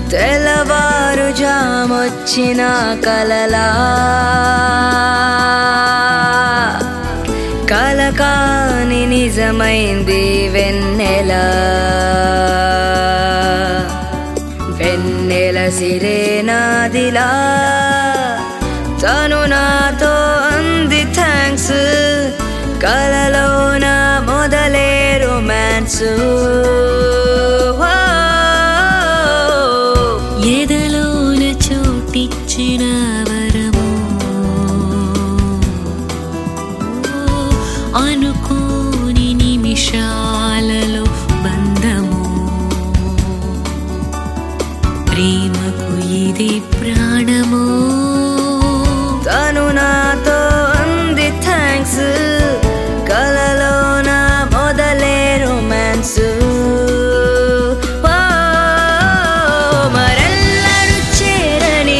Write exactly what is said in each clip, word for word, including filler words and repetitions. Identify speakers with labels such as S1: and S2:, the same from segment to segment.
S1: తెల్లవారు జామొచ్చిన కలలా కలకాని నిజమైంది వెన్నెల వెన్నెల సిరేనాదిలా తను నాతో అంది థ్యాంక్స్ కలలోన మొదలే రొమాన్స్
S2: ఎదలోన చోటిచ్చిన వరము అనుకోని నిమిషాలలో బంధము ప్రేమకు ఇది ప్రాణము
S1: తను నాతో అంది థ్యాంక్స్ కలలోన మొదలే రొమాన్స్ మరెల్లరు చేరని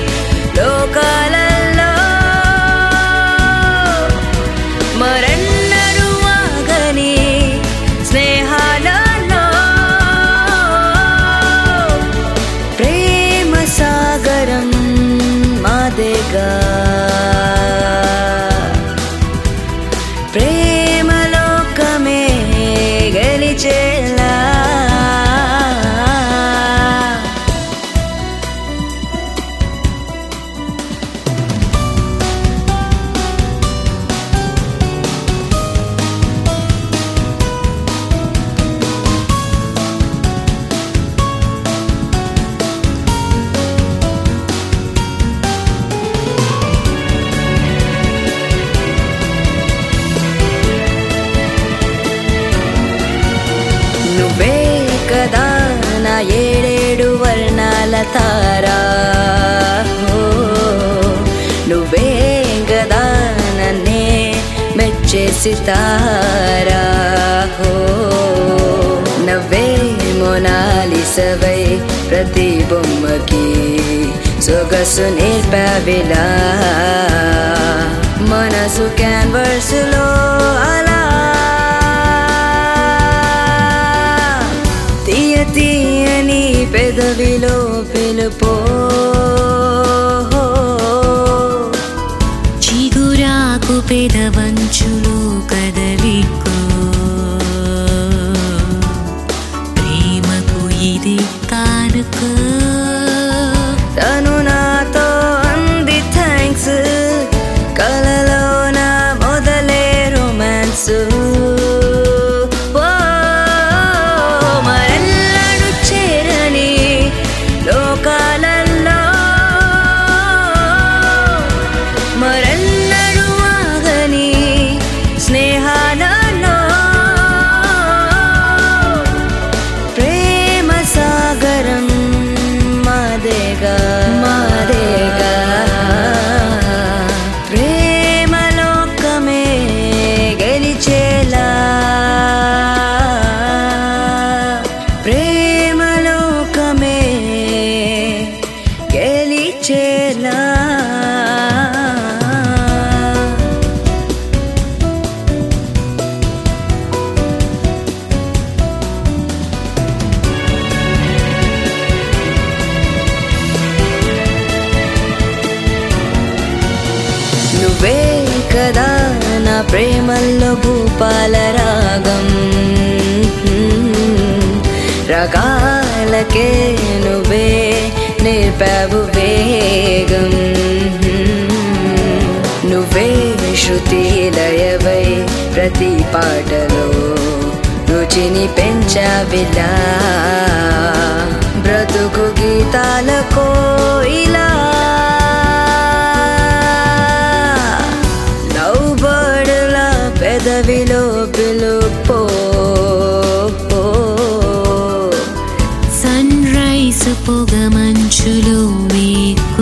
S1: లోకాలలో మరెన్నరు ఆగని స్నేహాలలో ప్రేమ సాగరం మాదేగా ప్రేమలోకమే గెలిచేలా నువ్వే కదా నా ఏడేడు వర్ణాల తారా ఓ, నువ్వే కదా నన్నే మెచ్చేసి తారా ఓ, నవ్వే మొనాలిసవై ప్రతి బొమ్మకి సొగసు నేర్పావిలా మనసు క్యాన్వర్సులో అలా తీయ తీయని పెదవిలో పిలుపో
S2: చిగురాకు పెదవంచులో కదలికో ప్రేమకు ఇది కానుకో
S1: తను నాతో అంది థ్యాంక్స్ కలలోన మొదలే రొమాన్స్ మరెల్లడు చేరని లోకాలలో మరెన్నడు ఆగని స్నేహాలలో ప్రేమ సాగరం మాదేగా మాదేగా ప్రేమలోకమే గెలిచేలా ప్రేమలోకమే గెలిచేలా నువ్వే కదా నా ప్రేమల్లో భూపాల రాగం రకాలకే నువ్వే నేర్పావు వేగం నువ్వే శృతి లయవై ప్రతి పాటలో రుచిని పెంచావిలా బ్రతుకు గీతాలకో ఇలా పెదవిలో పిలుపో
S2: సన్ రైస్ పొగ మంచులో వేకు